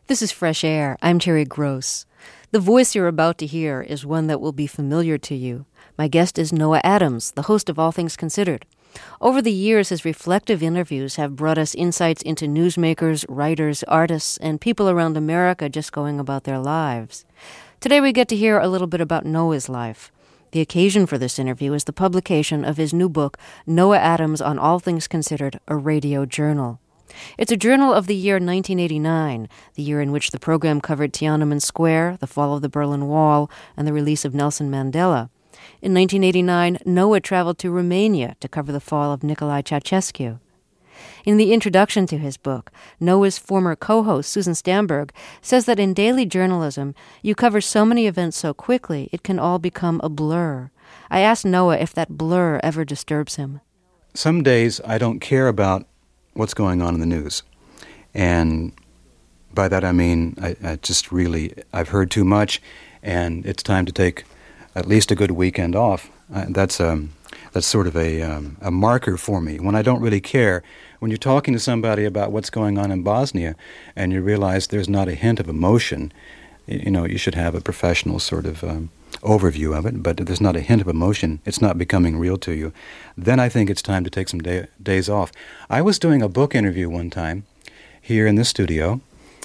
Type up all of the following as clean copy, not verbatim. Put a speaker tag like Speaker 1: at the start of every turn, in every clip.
Speaker 1: This is Fresh Air. I'm Terry Gross. The voice you're about to hear is one that will be familiar to you. My guest is Noah Adams, the host of All Things Considered. Over the years, his reflective interviews have brought us insights into newsmakers, writers, artists, and people around America just going about their lives. Today we get to hear a little bit about Noah's life. The occasion for this interview is the publication of his new book, Noah Adams on All Things Considered, a Radio Journal. It's a journal of the year 1989, the year in which the program covered Tiananmen Square, the fall of the Berlin Wall, and the release of Nelson Mandela. In 1989, Noah traveled to Romania to cover the fall of Nicolae Ceausescu. In the introduction to his book, Noah's former co-host, Susan Stamberg, says that in daily journalism, you cover so many events so quickly, it can all become a blur. I asked Noah if that blur ever disturbs him.
Speaker 2: Some days I don't care about what's going on in the news. And by that I mean I've heard too much, and it's time to take at least a good weekend off. That's sort of a marker for me. When I don't really care, when you're talking to somebody about what's going on in Bosnia and you realize there's not a hint of emotion, you should have a professional sort of overview of it, but if there's not a hint of emotion, it's not becoming real to you, then I think it's time to take some days off. I was doing a book interview one time here in this studio,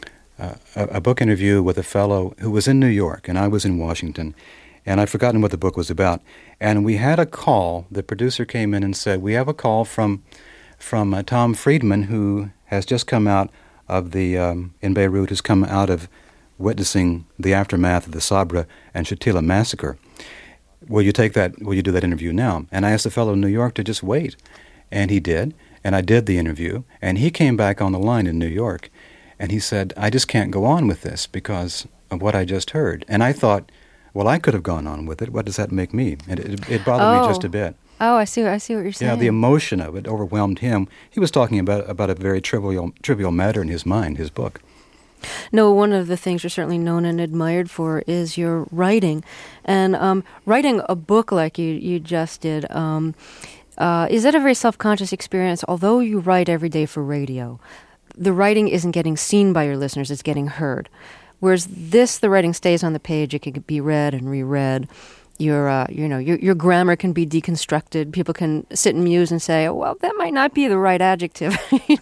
Speaker 2: a book interview with a fellow who was in New York, and I was in Washington, and I'd forgotten what the book was about. And we had a call. The producer came in and said, we have a call from Tom Friedman, who has just come out of in Beirut, who's come out of witnessing the aftermath of the Sabra and Shatila massacre. Will you do that interview now? And I asked the fellow in New York to just wait. And he did. And I did the interview. And he came back on the line in New York. And he said, I just can't go on with this because of what I just heard. And I thought, well, I could have gone on with it. What does that make me? And it bothered me just a bit.
Speaker 1: Oh, I see what you're saying.
Speaker 2: Yeah, the emotion of it overwhelmed him. He was talking about a very trivial matter in his mind, his book.
Speaker 1: No, one of the things you're certainly known and admired for is your writing. And writing a book like you just did, is that a very self-conscious experience? Although you write every day for radio, the writing isn't getting seen by your listeners, it's getting heard. Whereas the writing stays on the page, it can be read and reread. Your grammar can be deconstructed. People can sit and muse and say, well, that might not be the right adjective.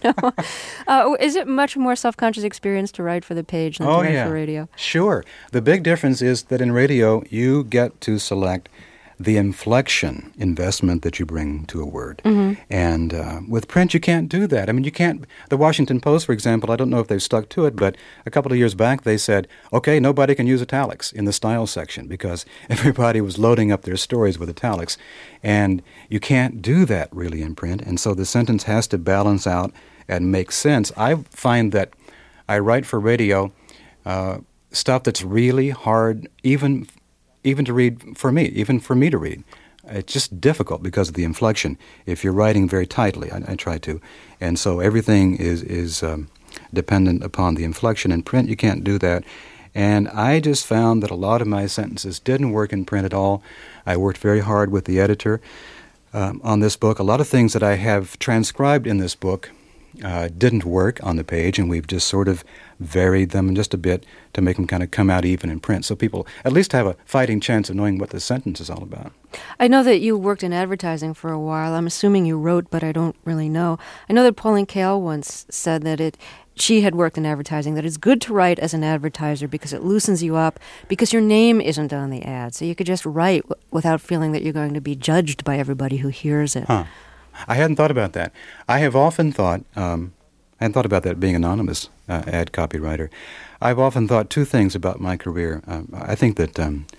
Speaker 1: Is it much more self-conscious experience to write for the page than to write for radio?
Speaker 2: Sure. The big difference is that in radio, you get to select the inflection investment that you bring to a word. Mm-hmm. And with print, you can't do that. I mean, you can't. The Washington Post, for example, I don't know if they've stuck to it, but a couple of years back they said, okay, nobody can use italics in the style section because everybody was loading up their stories with italics. And you can't do that really in print. And so the sentence has to balance out and make sense. I find that I write for radio stuff that's really hard, even to read for me, even for me to read. It's just difficult because of the inflection. If you're writing very tightly, I try to. And so everything is dependent upon the inflection. In print, you can't do that. And I just found that a lot of my sentences didn't work in print at all. I worked very hard with the editor on this book. A lot of things that I have transcribed in this book didn't work on the page, and we've just sort of varied them just a bit to make them kind of come out even in print, so people at least have a fighting chance of knowing what the sentence is all about.
Speaker 1: I know that you worked in advertising for a while. I'm assuming you wrote, but I don't really know. I know that Pauline Kael once said that she had worked in advertising, that it's good to write as an advertiser because it loosens you up, because your name isn't on the ad, so you could just write without feeling that you're going to be judged by everybody who hears it.
Speaker 2: Huh. I hadn't thought about that. I have often thought, I hadn't thought about that being anonymous ad copywriter. I've often thought two things about my career. I think that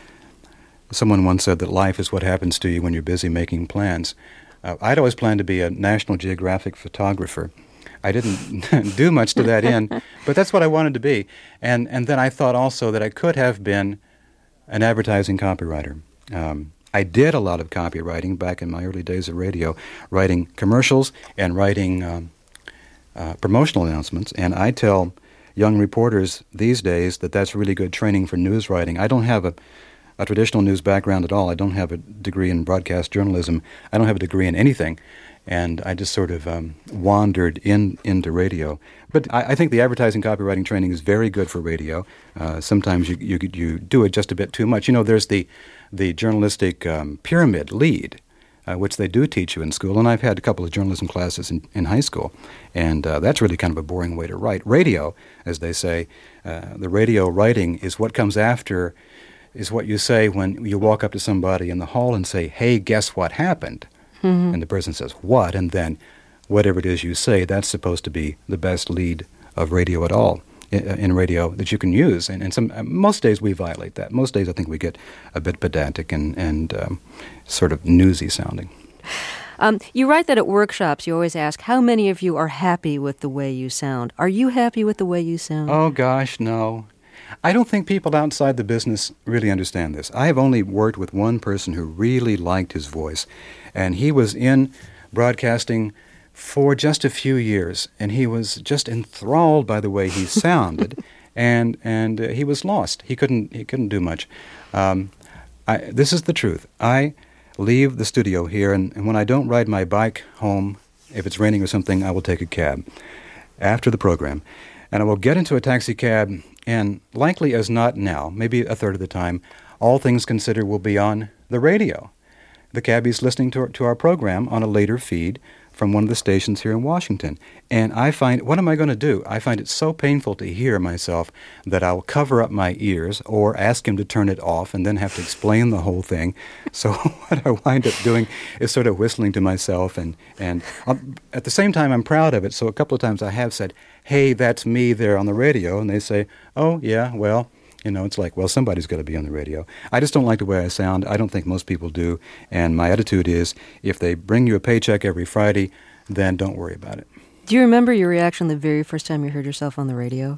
Speaker 2: someone once said that life is what happens to you when you're busy making plans. I'd always planned to be a National Geographic photographer. I didn't do much to that end, but that's what I wanted to be. And then I thought also that I could have been an advertising copywriter. I did a lot of copywriting back in my early days of radio, writing commercials and writing promotional announcements. And I tell young reporters these days that that's really good training for news writing. I don't have a traditional news background at all. I don't have a degree in broadcast journalism. I don't have a degree in anything. And I just sort of wandered into radio. But I think the advertising copywriting training is very good for radio. Sometimes you do it just a bit too much. You know, there's the journalistic pyramid lead, which they do teach you in school. And I've had a couple of journalism classes in high school. And that's really kind of a boring way to write. Radio, as they say, the radio writing is what comes after, is what you say when you walk up to somebody in the hall and say, hey, guess what happened? And the person says, what? And then whatever it is you say, that's supposed to be the best lead of radio at all, in radio that you can use. And most days we violate that. Most days I think we get a bit pedantic and sort of newsy sounding.
Speaker 1: You write that at workshops you always ask, how many of you are happy with the way you sound? Are you happy with the way you sound?
Speaker 2: Oh, gosh, no. I don't think people outside the business really understand this. I have only worked with one person who really liked his voice, and he was in broadcasting for just a few years, and he was just enthralled by the way he sounded, and he was lost. He couldn't do much. This is the truth. I leave the studio here, and when I don't ride my bike home, if it's raining or something, I will take a cab after the program, and I will get into a taxi cab. And likely as not now, maybe a third of the time, All Things Considered will be on the radio. The cabbie's listening to our program on a later feed from one of the stations here in Washington. And I find, what am I going to do? I find it so painful to hear myself that I'll cover up my ears or ask him to turn it off and then have to explain the whole thing. So what I wind up doing is sort of whistling to myself. And at the same time, I'm proud of it. So a couple of times I have said, hey, that's me there on the radio. And they say, oh, yeah, well, you know, it's like, well, somebody's got to be on the radio. I just don't like the way I sound. I don't think most people do. And my attitude is, if they bring you a paycheck every Friday, then don't worry about it.
Speaker 1: Do you remember your reaction the very first time you heard yourself on the radio?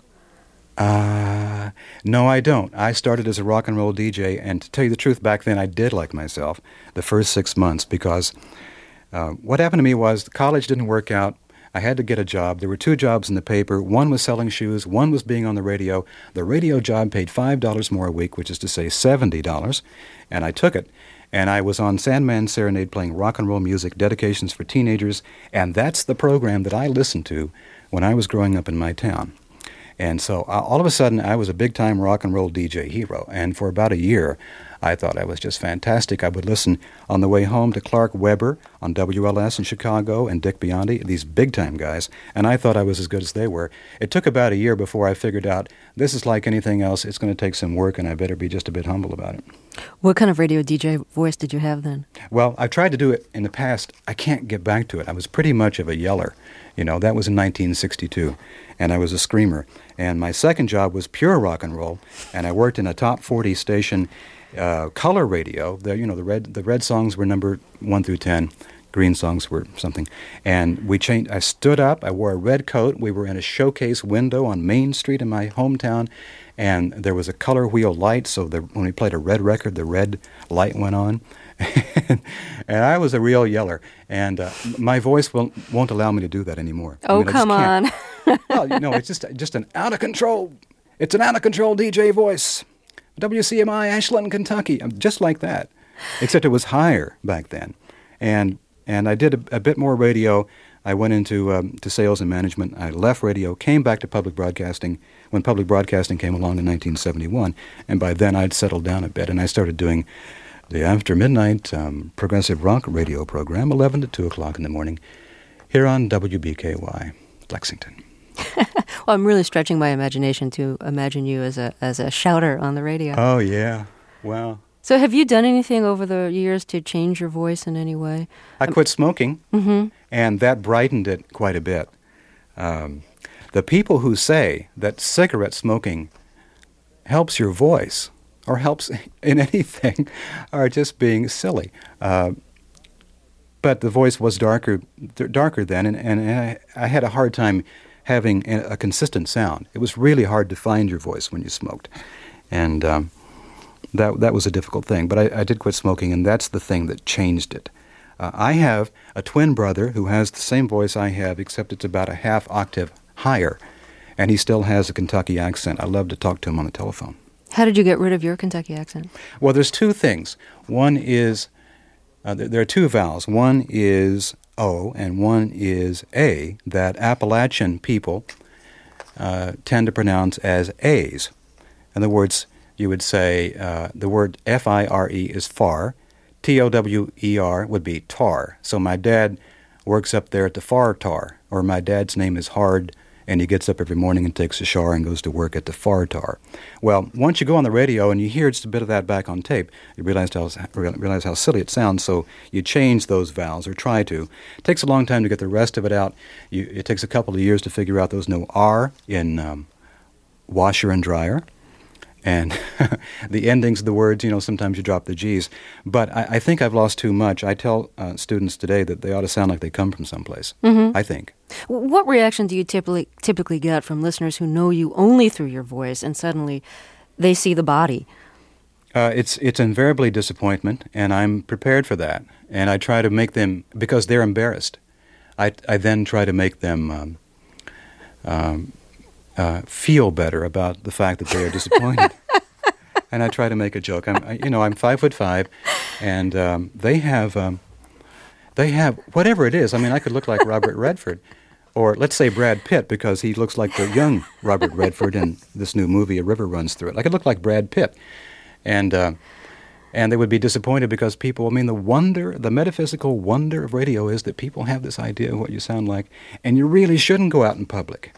Speaker 2: No, I don't. I started as a rock and roll DJ, and to tell you the truth, back then I did like myself the first 6 months because what happened to me was college didn't work out. I had to get a job. There were 2 jobs in the paper. One was selling shoes. One was being on the radio. The radio job paid $5 more a week, which is to say $70, and I took it. And I was on Sandman Serenade playing rock and roll music, dedications for teenagers, and that's the program that I listened to when I was growing up in my town. And so all of a sudden, I was a big-time rock and roll DJ hero, and for about a year, I thought I was just fantastic. I would listen on the way home to Clark Weber on WLS in Chicago and Dick Biondi, these big-time guys, and I thought I was as good as they were. It took about a year before I figured out this is like anything else. It's going to take some work, and I better be just a bit humble about it.
Speaker 1: What kind of radio DJ voice did you have then?
Speaker 2: Well, I've tried to do it in the past. I can't get back to it. I was pretty much of a yeller. You know, that was in 1962, and I was a screamer. And my second job was pure rock and roll, and I worked in a top 40 station color radio. The red songs were numbered 1 through 10. Green songs were something. And we changed. I stood up. I wore a red coat. We were in a showcase window on Main Street in my hometown, and there was a color wheel light, so when we played a red record, the red light went on. And I was a real yeller, and my voice won't allow me to do that anymore.
Speaker 1: Oh, come on.
Speaker 2: Well, you know, it's just an out-of-control, it's an out-of-control DJ voice. WCMI, Ashland, Kentucky. I'm just like that, except it was higher back then. And I did a bit more radio. I went into to sales and management. I left radio, came back to public broadcasting when public broadcasting came along in 1971. And by then I'd settled down a bit, and I started doing the After Midnight progressive rock radio program, 11 to 2 o'clock in the morning, here on WBKY, Lexington.
Speaker 1: Well, I'm really stretching my imagination to imagine you as a shouter on the radio.
Speaker 2: Oh, yeah. Wow.
Speaker 1: So have you done anything over the years to change your voice in any way?
Speaker 2: I quit smoking, and that brightened it quite a bit. The people who say that cigarette smoking helps your voice or helps in anything are just being silly. But the voice was darker then, and I had a hard time having a consistent sound. It was really hard to find your voice when you smoked. And that was a difficult thing. But I did quit smoking, and that's the thing that changed it. I have a twin brother who has the same voice I have, except it's about a half octave higher, and he still has a Kentucky accent. I love to talk to him on the telephone.
Speaker 1: How did you get rid of your Kentucky accent?
Speaker 2: Well, there's two things. One is, there are two vowels. One is O and one is A that Appalachian people tend to pronounce as A's. In other words, you would say the word F-I-R-E is far. T-O-W-E-R would be tar. So my dad works up there at the Far Tar, or my dad's name is Hard, and he gets up every morning and takes a shower and goes to work at the Far Tar. Well, once you go on the radio and you hear just a bit of that back on tape, you realize how silly it sounds, so you change those vowels, or try to. It takes a long time to get the rest of it out. It takes a couple of years to figure out those no R in washer and dryer. And the endings of the words, sometimes you drop the G's. But I think I've lost too much. I tell students today that they ought to sound like they come from someplace, I think.
Speaker 1: What reaction do you typically get from listeners who know you only through your voice and suddenly they see the body?
Speaker 2: It's invariably disappointment, and I'm prepared for that. And I try to make them, because they're embarrassed, I then try to make them feel better about the fact that they are disappointed. And I try to make a joke. I'm 5'5", and they have whatever it is. I mean, I could look like Robert Redford, or let's say Brad Pitt, because he looks like the young Robert Redford in this new movie, A River Runs Through It. I could look like Brad Pitt, and they would be disappointed because people. I mean, the metaphysical wonder of radio is that people have this idea of what you sound like, and you really shouldn't go out in public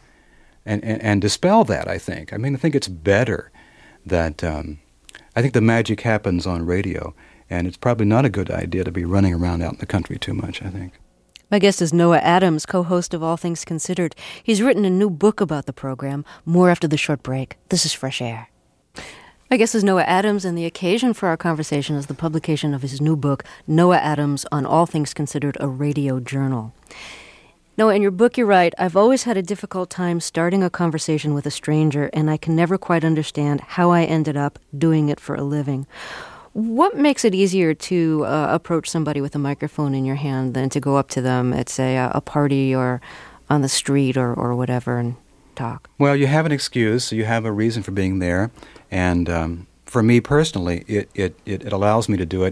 Speaker 2: and dispel that. I think it's better that I think the magic happens on radio, and it's probably not a good idea to be running around out in the country too much, I think.
Speaker 1: My guest is Noah Adams, co-host of All Things Considered. He's written a new book about the program. More after the short break. This is Fresh Air. My guest is Noah Adams, and the occasion for our conversation is the publication of his new book, Noah Adams on All Things Considered, a Radio Journal. Noah, in your book you write, I've always had a difficult time starting a conversation with a stranger, and I can never quite understand how I ended up doing it for a living. What makes it easier to approach somebody with a microphone in your hand than to go up to them at, say, a party or on the street or whatever and talk?
Speaker 2: Well, you have an excuse, you have a reason for being there, and for me personally, it allows me to do it,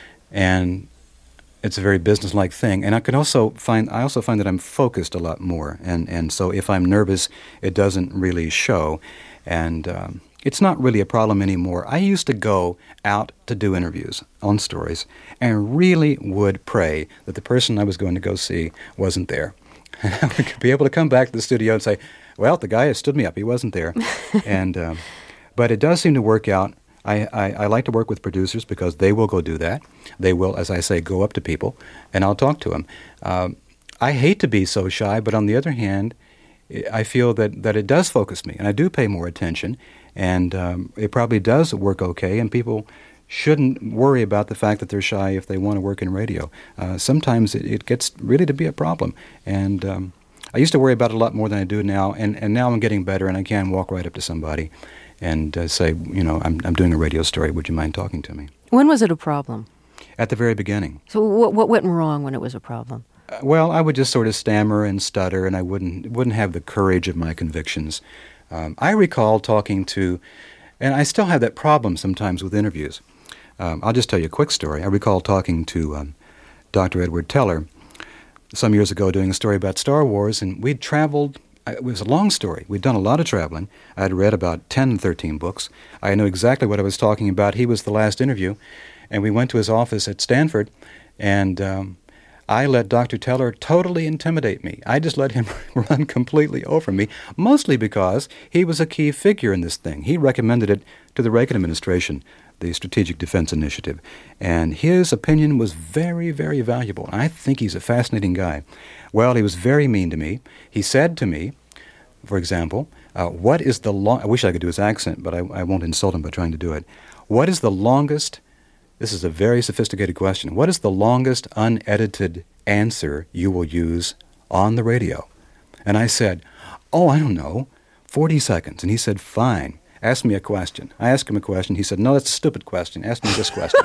Speaker 2: and it's a very business-like thing. And I also find that I'm focused a lot more, and so if I'm nervous, it doesn't really show, and it's not really a problem anymore. I used to go out to do interviews on stories and really would pray that the person I was going to go see wasn't there. And I would be able to come back to the studio and say, well, the guy stood me up. He wasn't there. And but it does seem to work out. I like to work with producers because they will go do that. They will, as I say, go up to people, and I'll talk to them. I hate to be so shy, but on the other hand, I feel that it does focus me, and I do pay more attention, and it probably does work okay, and people shouldn't worry about the fact that they're shy if they want to work in radio. Sometimes it gets really to be a problem, and I used to worry about it a lot more than I do now, and now I'm getting better, and I can walk right up to somebody and say, I'm doing a radio story. Would you mind talking to me?
Speaker 1: When was it a problem?
Speaker 2: At the very beginning.
Speaker 1: So what went wrong when it was a problem?
Speaker 2: Well, I would just sort of stammer and stutter, and I wouldn't have the courage of my convictions. I recall talking to, and I still have that problem sometimes with interviews. I'll just tell you a quick story. I recall talking to Dr. Edward Teller some years ago doing a story about Star Wars, and we'd traveled. It was a long story. We'd done a lot of traveling. I had read about 10, 13 books. I knew exactly what I was talking about. He was the last interview, and we went to his office at Stanford, and I let Dr. Teller totally intimidate me. I just let him run completely over me, mostly because he was a key figure in this thing. He recommended it to the Reagan administration, the Strategic Defense Initiative, and his opinion was very, very valuable. I think he's a fascinating guy. Well, he was very mean to me. He said to me, for example, what is the I wish I could do his accent, but I won't insult him by trying to do it. What is the longest, this is a very sophisticated question, what is the longest unedited answer you will use on the radio? And I said, I don't know, 40 seconds. And he said, fine, ask me a question. I asked him a question. He said, no, that's a stupid question. Ask me this question.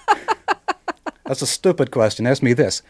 Speaker 2: That's a stupid question. Ask me this.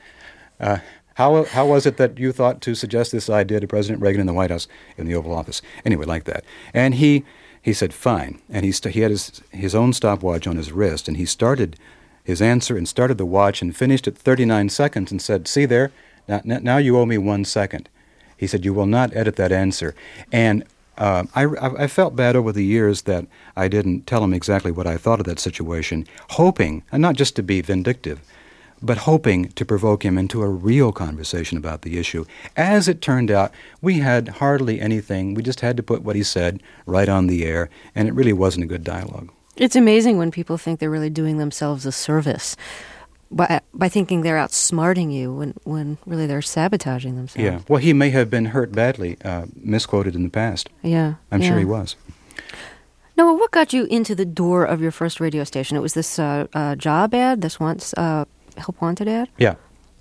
Speaker 2: How was it that you thought to suggest this idea to President Reagan in the White House, in the Oval Office? Anyway, like that. And he he said, fine. And he had his own stopwatch on his wrist, and he started his answer and started the watch and finished at 39 seconds and said, see there, now you owe me 1 second. He said, you will not edit that answer. And I felt bad over the years that I didn't tell him exactly what I thought of that situation, hoping, and not just to be vindictive, but hoping to provoke him into a real conversation about the issue. As it turned out, we had hardly anything. We just had to put what he said right on the air, and it really wasn't a good dialogue.
Speaker 1: It's amazing when people think they're really doing themselves a service by thinking they're outsmarting you when really they're sabotaging themselves.
Speaker 2: Yeah. Well, he may have been hurt badly, misquoted in the past.
Speaker 1: Yeah.
Speaker 2: I'm sure he was.
Speaker 1: Noah, what got you into the door of your first radio station? It was this job ad, this Help Wanted ad?
Speaker 2: Yeah.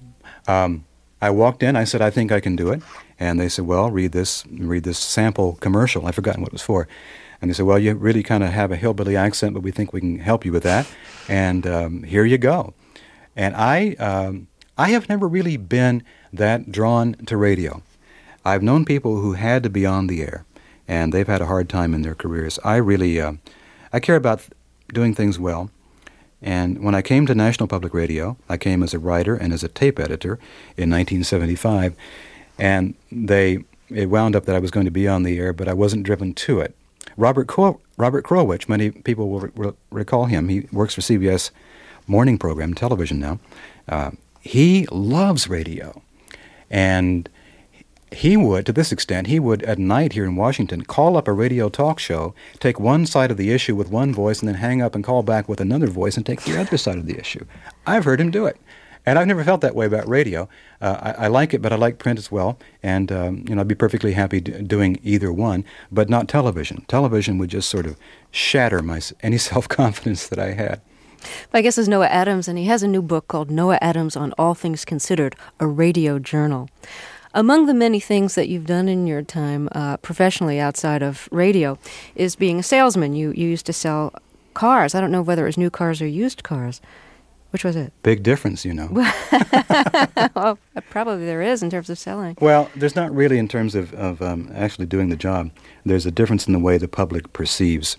Speaker 2: I walked in, I said, I think I can do it. And they said, well, read this sample commercial. I've forgotten what it was for. And they said, well, you really kind of have a hillbilly accent, but we think we can help you with that. And here you go. And I have never really been that drawn to radio. I've known people who had to be on the air, and they've had a hard time in their careers. I really, I care about doing things well. And when I came to National Public Radio, I came as a writer and as a tape editor in 1975, and it wound up that I was going to be on the air, but I wasn't driven to it. Robert Krulwich, many people will recall him. He works for CBS morning program, television now. He loves radio, and he would, to this extent, he would at night here in Washington call up a radio talk show, take one side of the issue with one voice, and then hang up and call back with another voice and take the other side of the issue. I've heard him do it. And I've never felt that way about radio. I like it, but I like print as well. And, I'd be perfectly happy doing either one, but not television. Television would just sort of shatter any self-confidence that I had.
Speaker 1: My guest is Noah Adams, and he has a new book called Noah Adams on All Things Considered, a radio journal. Among the many things that you've done in your time professionally outside of radio is being a salesman. You used to sell cars. I don't know whether it was new cars or used cars. Which was it?
Speaker 2: Big difference,
Speaker 1: Well, probably there is in terms of selling.
Speaker 2: Well, there's not really in terms of actually doing the job. There's a difference in the way the public perceives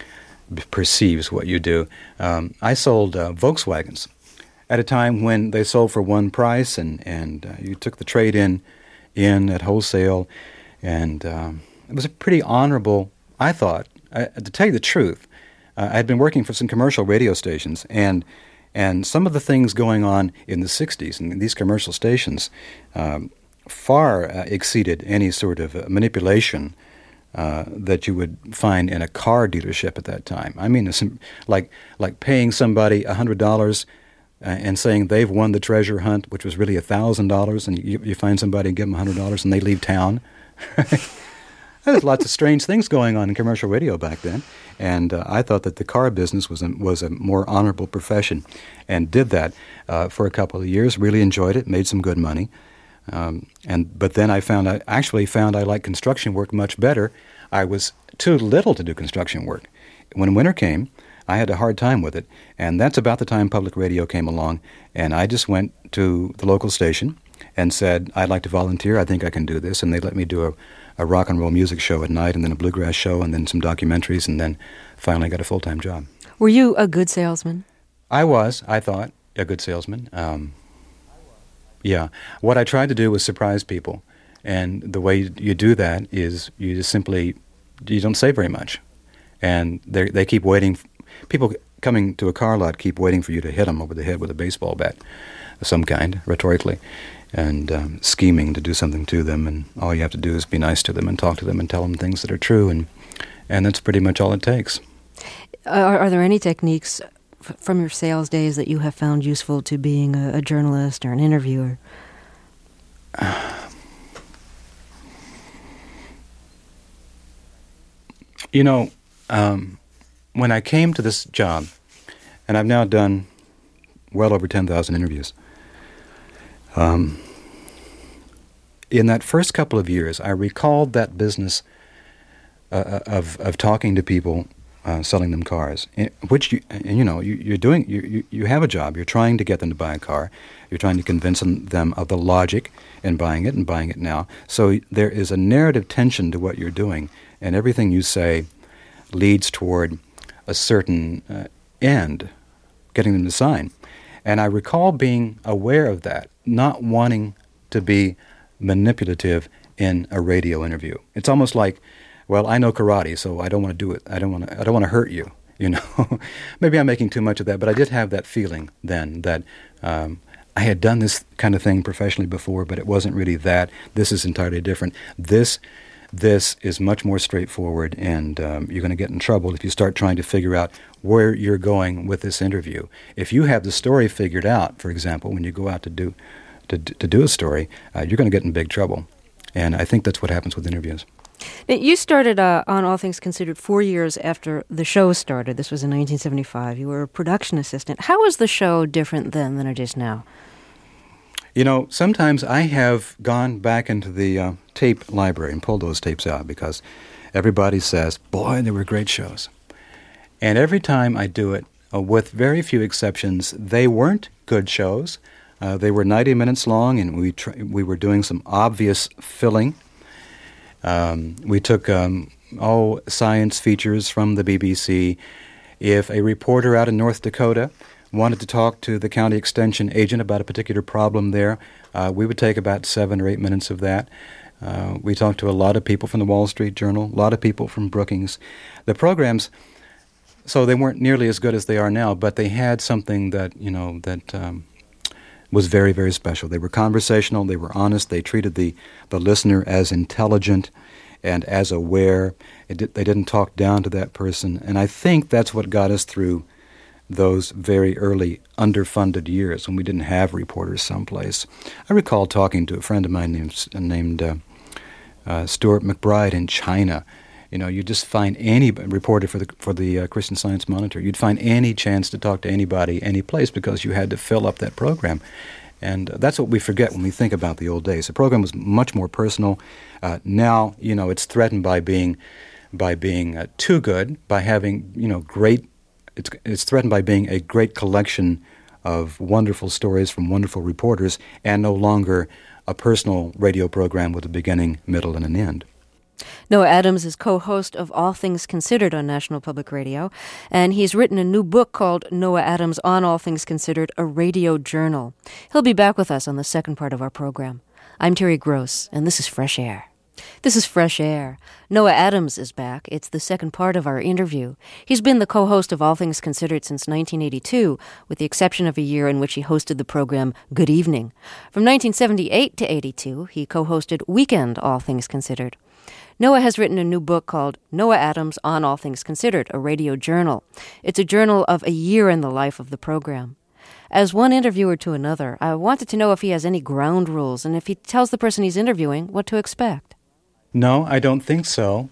Speaker 2: what you do. I sold Volkswagens at a time when they sold for one price, and you took the trade-in at wholesale, and it was a pretty honorable, I thought. To tell you the truth, I had been working for some commercial radio stations, and some of the things going on in the 60s in these commercial stations far exceeded any sort of manipulation that you would find in a car dealership at that time. I mean, like paying somebody $100 and saying they've won the treasure hunt, which was really $1,000, and you find somebody and give them $100 and they leave town. There's lots of strange things going on in commercial radio back then, and I thought that the car business was a more honorable profession, and did that for a couple of years. Really enjoyed it, made some good money, but then I actually found I liked construction work much better. I was too little to do construction work. When winter came, I had a hard time with it, and that's about the time public radio came along, and I just went to the local station and said, I'd like to volunteer, I think I can do this, and they let me do a rock and roll music show at night, and then a bluegrass show, and then some documentaries, and then finally got a full-time job.
Speaker 1: Were you a good salesman?
Speaker 2: I thought, a good salesman. Yeah. What I tried to do was surprise people, and the way you do that is you just simply, you don't say very much, and they keep waiting. People coming to a car lot keep waiting for you to hit them over the head with a baseball bat of some kind, rhetorically, and scheming to do something to them, and all you have to do is be nice to them and talk to them and tell them things that are true, and that's pretty much all it takes.
Speaker 1: Are there any techniques from your sales days that you have found useful to being a journalist or an interviewer?
Speaker 2: When I came to this job, and I've now done well over 10,000 interviews, in that first couple of years, I recalled that business of talking to people, selling them cars, which you're doing. You have a job. You're trying to get them to buy a car. You're trying to convince them of the logic in buying it now. So there is a narrative tension to what you're doing, and everything you say leads toward a certain end, getting them to sign. And I recall being aware of that, not wanting to be manipulative in a radio interview. It's almost like, well, I know karate, so I don't want to do it. I don't want to hurt you. You know, maybe I'm making too much of that, but I did have that feeling then that I had done this kind of thing professionally before, but it wasn't really that. This is entirely different. This is much more straightforward, and you're going to get in trouble if you start trying to figure out where you're going with this interview. If you have the story figured out, for example, when you go out to do a story, you're going to get in big trouble. And I think that's what happens with interviews.
Speaker 1: Now, you started on All Things Considered 4 years after the show started. This was in 1975. You were a production assistant. How is the show different then than it is now?
Speaker 2: You know, sometimes I have gone back into the tape library and pulled those tapes out because everybody says, boy, they were great shows. And every time I do it, with very few exceptions, they weren't good shows. They were 90 minutes long, and we were doing some obvious filling. We took science features from the BBC. If a reporter out in North Dakota wanted to talk to the county extension agent about a particular problem there, we would take about 7 or 8 minutes of that. We talked to a lot of people from the Wall Street Journal, a lot of people from Brookings. The programs, so they weren't nearly as good as they are now, but they had something that, was very, very special. They were conversational, they were honest, they treated the listener as intelligent and as aware. They didn't talk down to that person, and I think that's what got us through those very early underfunded years when we didn't have reporters someplace. I recall talking to a friend of mine named Stuart McBride in China. You know, you just find any reporter for the Christian Science Monitor. You'd find any chance to talk to anybody, any place, because you had to fill up that program. And that's what we forget when we think about the old days. The program was much more personal. Now, you know, it's threatened by being too good, by having, great. It's threatened by being a great collection of wonderful stories from wonderful reporters, and no longer a personal radio program with a beginning, middle, and an end.
Speaker 1: Noah Adams is co-host of All Things Considered on National Public Radio, and he's written a new book called Noah Adams on All Things Considered, a Radio Journal. He'll be back with us on the second part of our program. I'm Terry Gross, and this is Fresh Air. This is Fresh Air. Noah Adams is back. It's the second part of our interview. He's been the co-host of All Things Considered since 1982, with the exception of a year in which he hosted the program Good Evening. From 1978 to 82, he co-hosted Weekend All Things Considered. Noah has written a new book called Noah Adams on All Things Considered, a Radio Journal. It's a journal of a year in the life of the program. As one interviewer to another, I wanted to know if he has any ground rules and if he tells the person he's interviewing what to expect.
Speaker 2: No, I don't think so.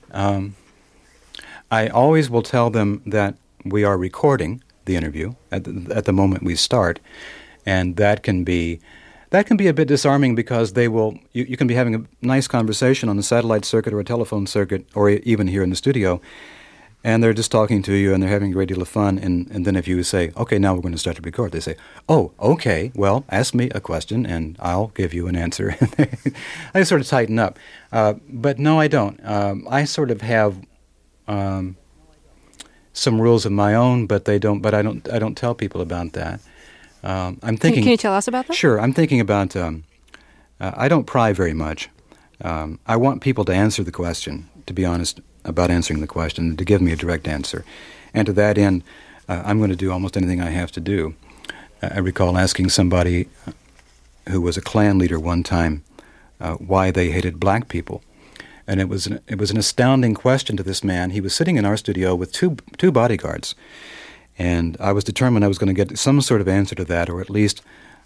Speaker 2: I always will tell them that we are recording the interview at the moment we start, and that can be a bit disarming because you can be having a nice conversation on a satellite circuit or a telephone circuit or even here in the studio, and they're just talking to you and they're having a great deal of fun, and then if you say, okay, now we're going to start to record, they say, oh, okay, well, ask me a question and I'll give you an answer. I sort of tighten up. But no, I don't. I sort of have some rules of my own, but I don't tell people about that. I'm thinking.
Speaker 1: Can you tell us about that?
Speaker 2: Sure. I'm thinking about. I don't pry very much. I want people to answer the question. To be honest about answering the question, to give me a direct answer, and to that end, I'm going to do almost anything I have to do. I recall asking somebody who was a Klan leader one time why they hated black people, and it was an astounding question to this man. He was sitting in our studio with two bodyguards. And I was determined I was going to get some sort of answer to that, or at least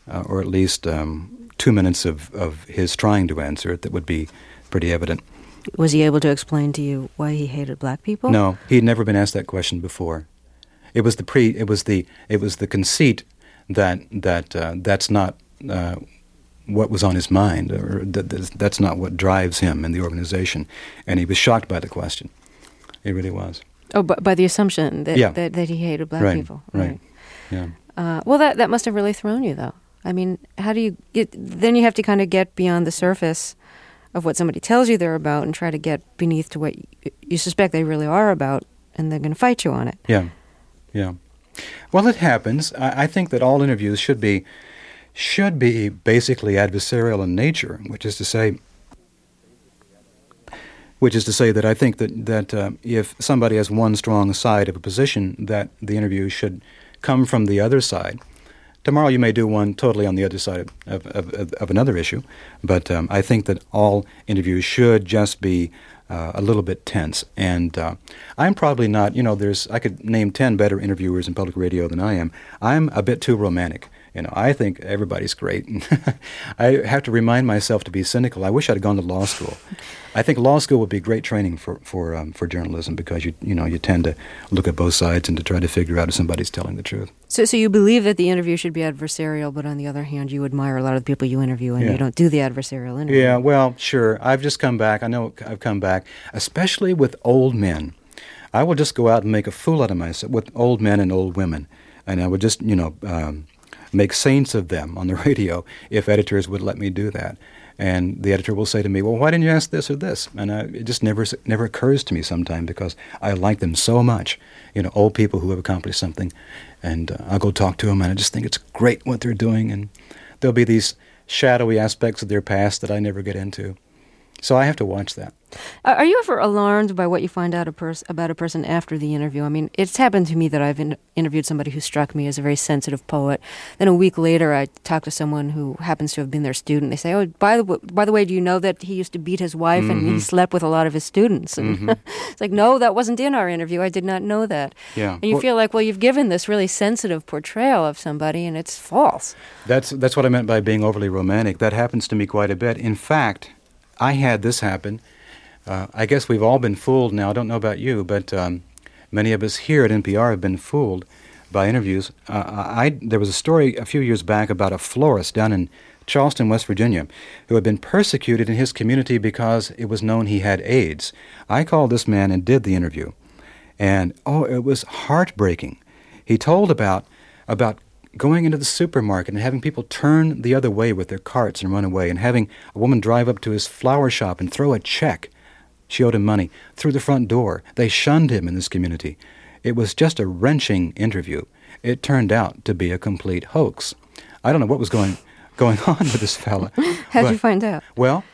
Speaker 2: 2 minutes of his trying to answer it that would be pretty evident.
Speaker 1: Was he able to explain to you why he hated black people?
Speaker 2: No, he had never been asked that question before. It was the conceit that that's not what was on his mind, or that's not what drives him in the organization, and he was shocked by the question. It really was.
Speaker 1: Oh, by the assumption that he hated black people.
Speaker 2: Right. Yeah.
Speaker 1: Well, that must have really thrown you, though. I mean, how do you get? Then you have to kind of get beyond the surface of what somebody tells you they're about and try to get beneath to what you suspect they really are about. and they're going to fight you on it.
Speaker 2: Yeah, yeah. Well, it happens. I think that all interviews should be basically adversarial in nature, which is to say that I think that if somebody has one strong side of a position, that the interview should come from the other side. Tomorrow you may do one totally on the other side of another issue, but I think that all interviews should just be a little bit tense. And I'm probably not, I could name 10 better interviewers in public radio than I am. I'm a bit too romantic. I think everybody's great. I have to remind myself to be cynical. I wish I'd gone to law school. I think law school would be great training for journalism, because you tend to look at both sides and to try to figure out if somebody's telling the truth.
Speaker 1: So you believe that the interview should be adversarial, but on the other hand, you admire a lot of the people you interview, and you don't do the adversarial interview.
Speaker 2: Yeah, well, sure. I've just come back. I know I've come back, especially with old men. I will just go out and make a fool out of myself with old men and old women, and I would just, make saints of them on the radio if editors would let me do that. And the editor will say to me, well, why didn't you ask this or this? And it just never occurs to me sometimes, because I like them so much, old people who have accomplished something. And I'll go talk to them, and I just think it's great what they're doing. And there'll be these shadowy aspects of their past that I never get into. So I have to watch that.
Speaker 1: Are you ever alarmed by what you find out about a person after the interview? I mean, it's happened to me that I've interviewed somebody who struck me as a very sensitive poet. Then a week later, I talk to someone who happens to have been their student. They say, oh, by the way, do you know that he used to beat his wife and he slept with a lot of his students? And it's like, no, that wasn't in our interview. I did not know that.
Speaker 2: Yeah.
Speaker 1: And you feel like, well, you've given this really sensitive portrayal of somebody, and it's false.
Speaker 2: That's what I meant by being overly romantic. That happens to me quite a bit. In fact, I had this happen. I guess we've all been fooled now. I don't know about you, but many of us here at NPR have been fooled by interviews. There was a story a few years back about a florist down in Charleston, West Virginia, who had been persecuted in his community because it was known he had AIDS. I called this man and did the interview. And, it was heartbreaking. He told about going into the supermarket and having people turn the other way with their carts and run away, and having a woman drive up to his flower shop and throw a check. She owed him money through the front door. They shunned him in this community. It was just a wrenching interview. It turned out to be a complete hoax. I don't know what was going on with this fella.
Speaker 1: How'd you find out?
Speaker 2: Well,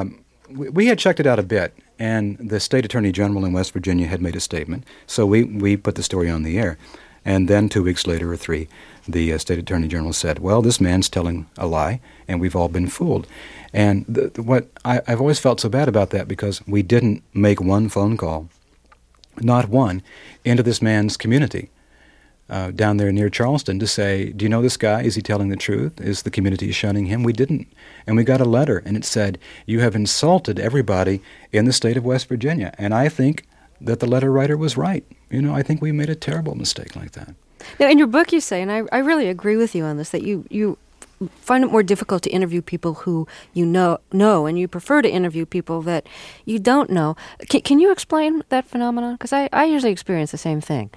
Speaker 2: we had checked it out a bit, and the state attorney general in West Virginia had made a statement, so we put the story on the air. And then 2 weeks later or 3, the state attorney general said, well, this man's telling a lie, and we've all been fooled. And what I've always felt so bad about that, because we didn't make one phone call, not one, into this man's community down there near Charleston to say, do you know this guy? Is he telling the truth? Is the community shunning him? We didn't. And we got a letter, and it said, you have insulted everybody in the state of West Virginia. And I think that the letter writer was right. I think we made a terrible mistake like that.
Speaker 1: Now, in your book you say, and I really agree with you on this, that you find it more difficult to interview people who you know, and you prefer to interview people that you don't know. Can you explain that phenomenon? Because I usually experience the same thing.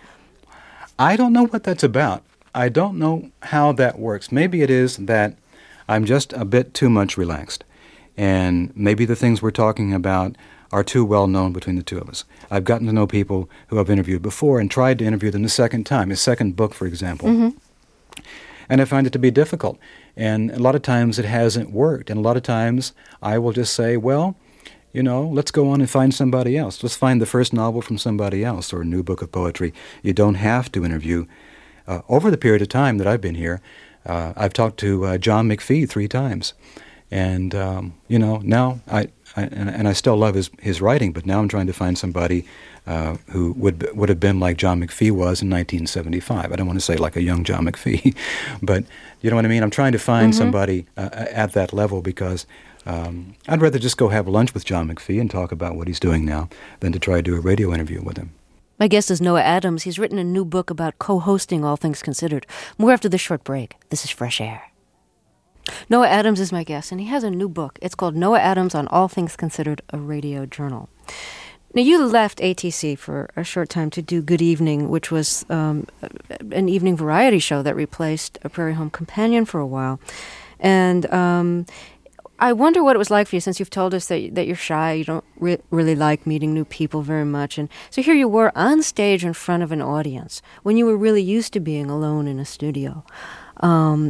Speaker 2: I don't know what that's about. I don't know how that works. Maybe it is that I'm just a bit too much relaxed, and maybe the things we're talking about are too well known between the two of us. I've gotten to know people who I've interviewed before and tried to interview them the second time, his second book, for example. And I find it to be difficult. And a lot of times it hasn't worked. And a lot of times I will just say, well, let's go on and find somebody else. Let's find the first novel from somebody else or a new book of poetry. You don't have to interview. Over the period of time that I've been here, I've talked to John McPhee 3 times. And, now I still love his writing, but now I'm trying to find somebody who would have been like John McPhee was in 1975. I don't want to say like a young John McPhee, but you know what I mean? I'm trying to find somebody at that level, because I'd rather just go have lunch with John McPhee and talk about what he's doing now than to try to do a radio interview with him.
Speaker 1: My guest is Noah Adams. He's written a new book about co-hosting All Things Considered. More after this short break. This is Fresh Air. Noah Adams is my guest, and he has a new book. It's called Noah Adams on All Things Considered, a Radio Journal. Now, you left ATC for a short time to do Good Evening, which was an evening variety show that replaced a Prairie Home Companion for a while. And I wonder what it was like for you, since you've told us that you're shy, you don't really like meeting new people very much. And so here you were on stage in front of an audience when you were really used to being alone in a studio. How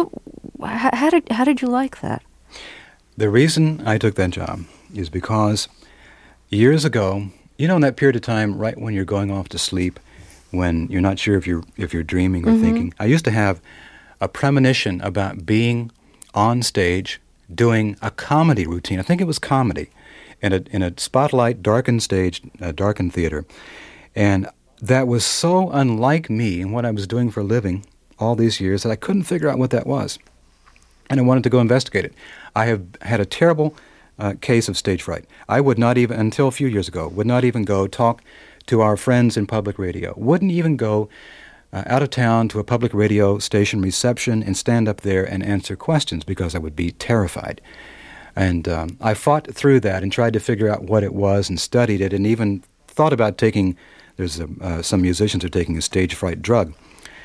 Speaker 1: did you like that?
Speaker 2: The reason I took that job is because years ago, in that period of time right when you're going off to sleep, when you're not sure if you're dreaming or thinking, I used to have a premonition about being on stage doing a comedy routine. I think it was comedy in a spotlight darkened stage, darkened theater. And that was so unlike me and what I was doing for a living all these years that I couldn't figure out what that was. And I wanted to go investigate it. I have had a terrible case of stage fright. I would not even, until a few years ago, would not even go talk to our friends in public radio. Wouldn't even go out of town to a public radio station reception and stand up there and answer questions because I would be terrified. And I fought through that and tried to figure out what it was and studied it and even thought about taking, some musicians are taking a stage fright drug.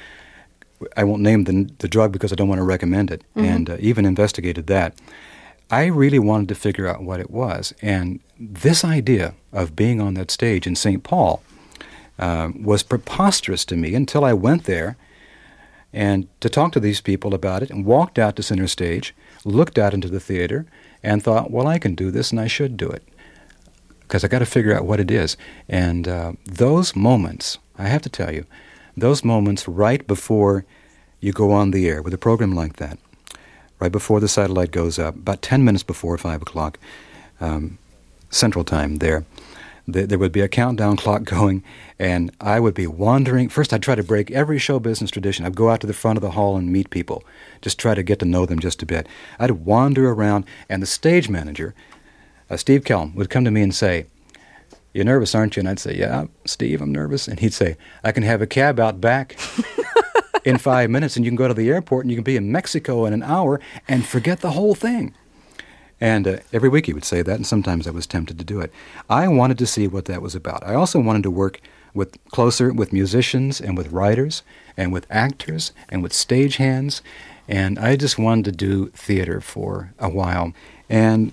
Speaker 2: I won't name the drug because I don't want to recommend it, and even investigated that. I really wanted to figure out what it was. And this idea of being on that stage in St. Paul was preposterous to me until I went there and to talk to these people about it and walked out to center stage, looked out into the theater, and thought, well, I can do this and I should do it because I got to figure out what it is. And those moments, I have to tell you, those moments right before you go on the air with a program like that, right before the satellite goes up, about 10 minutes before 5 o'clock Central Time there would be a countdown clock going, and I would be wandering. First, I'd try to break every show business tradition. I'd go out to the front of the hall and meet people, just try to get to know them just a bit. I'd wander around, and the stage manager, Steve Kellum, would come to me and say, "You're nervous, aren't you?" And I'd say, "Yeah, Steve, I'm nervous." And he'd say, "I can have a cab out back in 5 minutes, and you can go to the airport, and you can be in Mexico in an hour and forget the whole thing." And every week he would say that, and sometimes I was tempted to do it. I wanted to see what that was about. I also wanted to work closer with musicians and with writers and with actors and with stagehands, and I just wanted to do theater for a while. And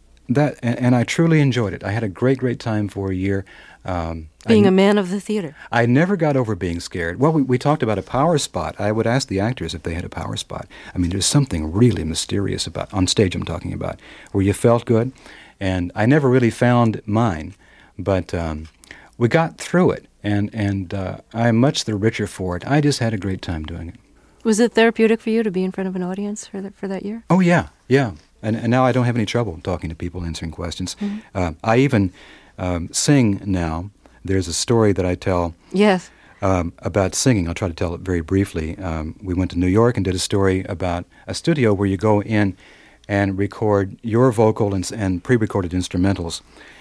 Speaker 2: I truly enjoyed it. I had a great time for a year.
Speaker 1: Being a man of the theater.
Speaker 2: I never got over being scared. Well, we talked about a power spot. I would ask the actors if they had a power spot. I mean, there's something really mysterious about, on stage I'm talking about, where you felt good. And I never really found mine, but we got through it, and I'm much the richer for it. I just had a great time doing it.
Speaker 1: Was it therapeutic for you to be in front of an audience for that year?
Speaker 2: Oh, yeah. And now I don't have any trouble talking to people, answering questions. I even sing now. There's a story that I tell about singing. I'll try to tell it very briefly. We went to New York and did a story about a studio where you go in and record your vocal and pre-recorded instrumentals.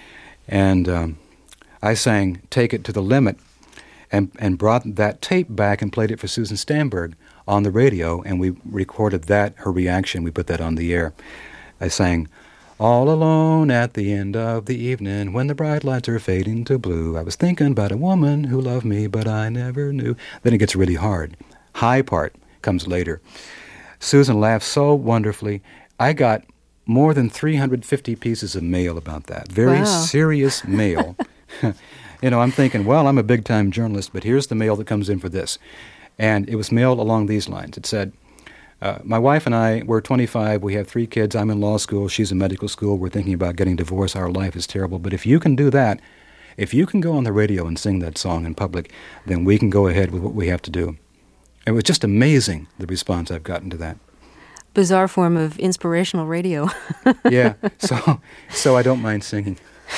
Speaker 2: And I sang Take It to the Limit and brought that tape back and played it for Susan Stamberg on the radio, and we recorded that, her reaction. We put that on the air. I sang, "All alone at the end of the evening, when the bright lights are fading to blue, I was thinking about a woman who loved me, but I never knew." Then it gets really hard. High part comes later. Susan laughed so wonderfully. I got more than 350 pieces of mail about that. Very serious mail. I'm thinking, well, I'm a big-time journalist, but here's the mail that comes in for this. And it was mailed along these lines. It said, my wife and I, we're 25, we have 3 kids, I'm in law school, she's in medical school, we're thinking about getting divorced, our life is terrible, but if you can do that, if you can go on the radio and sing that song in public, then we can go ahead with what we have to do. It was just amazing, the response I've gotten to that.
Speaker 1: Bizarre form of inspirational radio.
Speaker 2: Yeah, so I don't mind singing.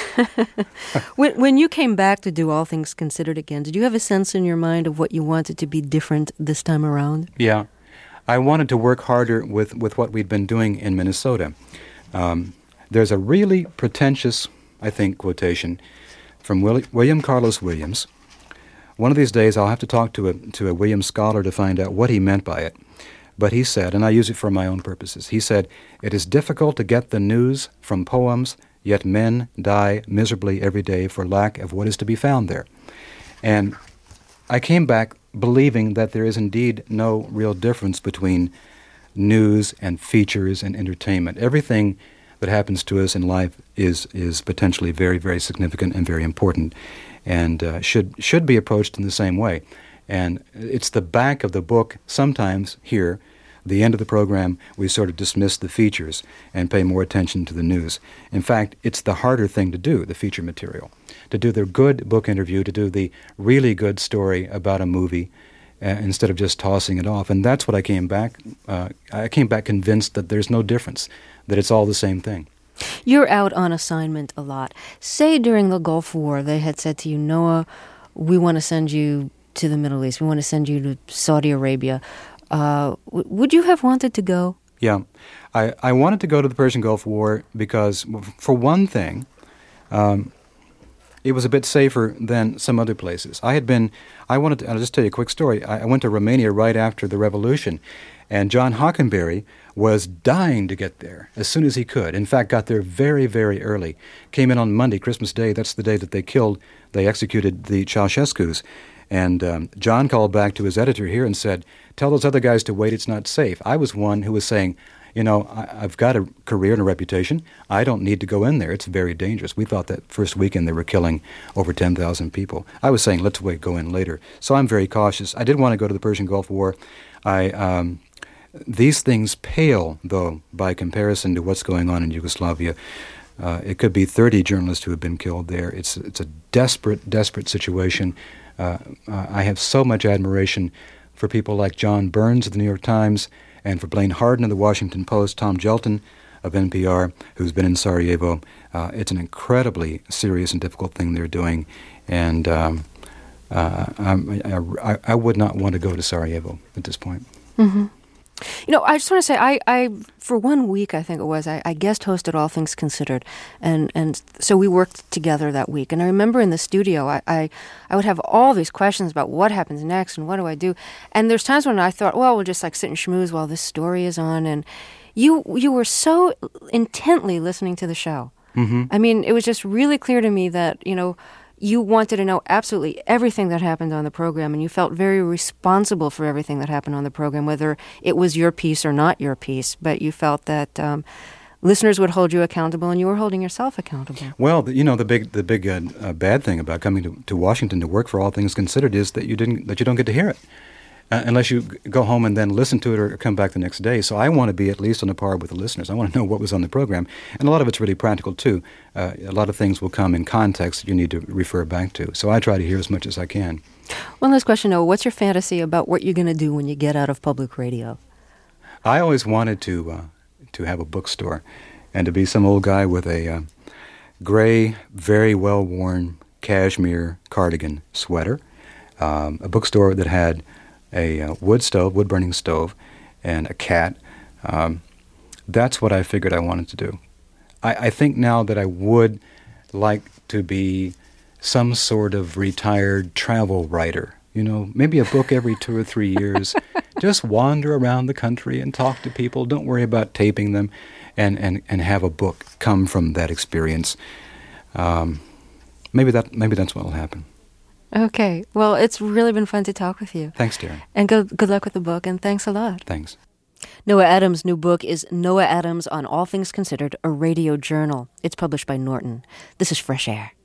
Speaker 1: When you came back to do All Things Considered again, did you have a sense in your mind of what you wanted to be different this time around?
Speaker 2: Yeah. I wanted to work harder with what we'd been doing in Minnesota. There's a really pretentious, I think, quotation from William Carlos Williams. One of these days I'll have to talk to a Williams scholar to find out what he meant by it. But he said, and I use it for my own purposes, he said, "It is difficult to get the news from poems, yet men die miserably every day for lack of what is to be found there." And I came back believing that there is indeed no real difference between news and features and entertainment. Everything that happens to us in life is potentially very, very significant and very important, and should be approached in the same way. And it's the back of the book. Sometimes here, the end of the program, we sort of dismiss the features and pay more attention to the news. In fact, it's the harder thing to do, the feature material, to do the good book interview, to do the really good story about a movie, instead of just tossing it off. And that's what I came back. I came back convinced that there's no difference, that it's all the same thing.
Speaker 1: You're out on assignment a lot. Say during the Gulf War, they had said to you, Noah, we want to send you to the Middle East. We want to send you to Saudi Arabia. Would you have wanted to go?
Speaker 2: Yeah. I wanted to go to the Persian Gulf War because, for one thing, it was a bit safer than some other places. I'll just tell you a quick story. I went to Romania right after the revolution, and John Hockenberry was dying to get there as soon as he could. In fact, got there very, very early. Came in on Monday, Christmas Day. That's the day that they executed the Ceausescus. And John called back to his editor here and said, tell those other guys to wait, it's not safe. I was one who was saying, I've got a career and a reputation. I don't need to go in there. It's very dangerous. We thought that first weekend they were killing over 10,000 people. I was saying, let's go in later. So I'm very cautious. I did want to go to the Persian Gulf War. These things pale, though, by comparison to what's going on in Yugoslavia. It could be 30 journalists who have been killed there. It's a desperate, desperate situation. I have so much admiration for people like John Burns of the New York Times, and for Blaine Harden of the Washington Post, Tom Gelton of NPR, who's been in Sarajevo. It's an incredibly serious and difficult thing they're doing, and I would not want to go to Sarajevo at this point.
Speaker 1: Mm-hmm. I just want to say, I for 1 week, I think it was, I guest hosted All Things Considered, and so we worked together that week. And I remember in the studio, I would have all these questions about what happens next and what do I do. And there's times when I thought, well, we'll just sit and schmooze while this story is on. And you were so intently listening to the show.
Speaker 2: Mm-hmm.
Speaker 1: I mean, it was just really clear to me that, you wanted to know absolutely everything that happened on the program, and you felt very responsible for everything that happened on the program, whether it was your piece or not your piece. But you felt that listeners would hold you accountable, and you were holding yourself accountable. Well,
Speaker 2: the big bad thing about coming to Washington to work for All Things Considered is that you don't get to hear it. Unless you go home and then listen to it or come back the next day. So I want to be at least on a par with the listeners. I want to know what was on the program. And a lot of it's really practical, too. A lot of things will come in context that you need to refer back to. So I try to hear as much as I can.
Speaker 1: One last question, Noah. What's your fantasy about what you're going to do when you get out of public radio?
Speaker 2: I always wanted to have a bookstore and to be some old guy with a gray, very well-worn cashmere cardigan sweater, a bookstore that had a wood-burning stove, and a cat. That's what I figured I wanted to do. I think now that I would like to be some sort of retired travel writer. Maybe a book every 2 or 3 years. Just wander around the country and talk to people. Don't worry about taping them, and have a book come from that experience. Maybe that's what will happen.
Speaker 1: Okay. Well, it's really been fun to talk with you.
Speaker 2: Thanks, Darren.
Speaker 1: And good luck with the book, and thanks a lot.
Speaker 2: Thanks.
Speaker 1: Noah Adams' new book is Noah Adams on All Things Considered, a Radio Journal. It's published by Norton. This is Fresh Air.